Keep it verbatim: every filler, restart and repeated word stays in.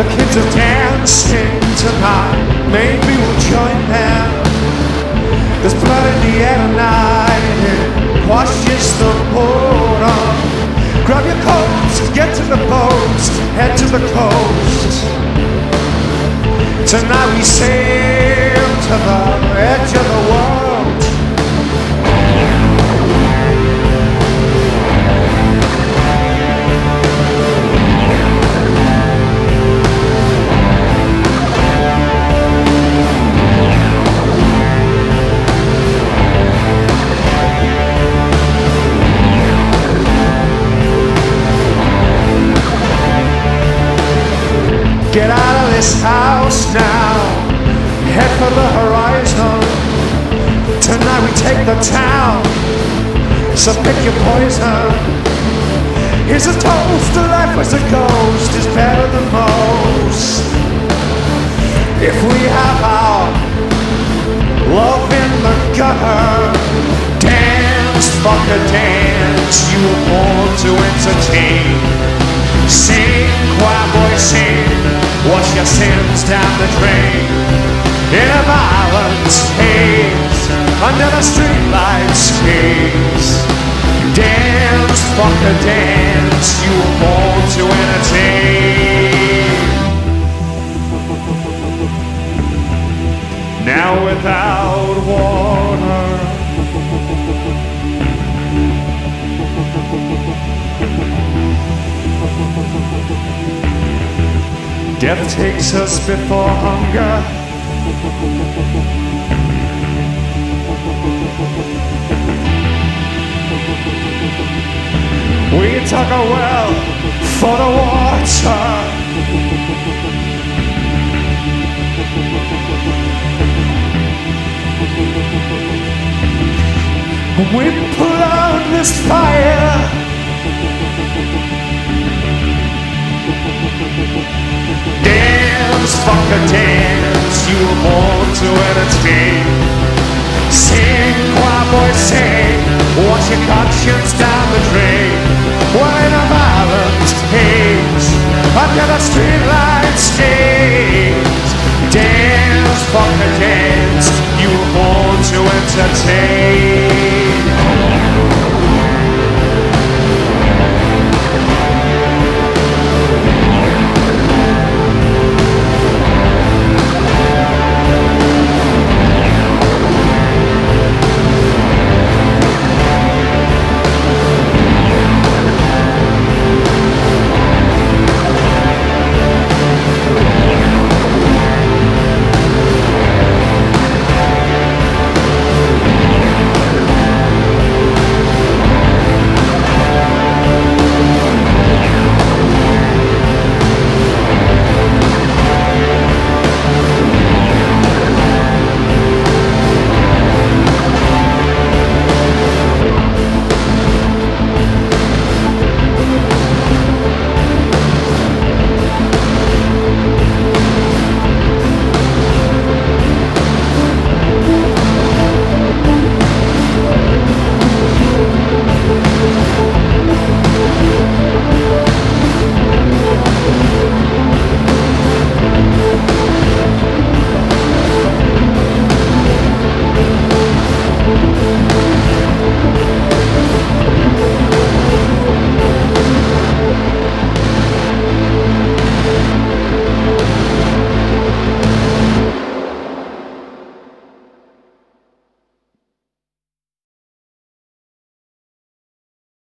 The kids are dancing tonight, maybe we'll join them. There's blood in the air tonight, it washes the boat on. Grab your coats, get to the boats, head to the coast. Tonight we sail to the edge of the world. Get out of this house now, head for the horizon. Tonight we take the town, so pick your poison. Here's a toast to life as a ghost is better than most. If we have our love in the gutter, dance, fucker, dance, you were born to entertain. Sing, choir boy, sing, wash your sins down the drain. In a violent haze, under the streetlights gaze. Dance, fucker, dance, you were born to entertain. Now without water, death takes us before hunger. We dug a well for the water. We put out this fire. Dance, fucker, dance, you were born to entertain. Sing, choir boy, sing, wash your conscience down the drain. We're in a violent haze, under the streetlights gaze. Dance, fucker, dance, you were born to entertain.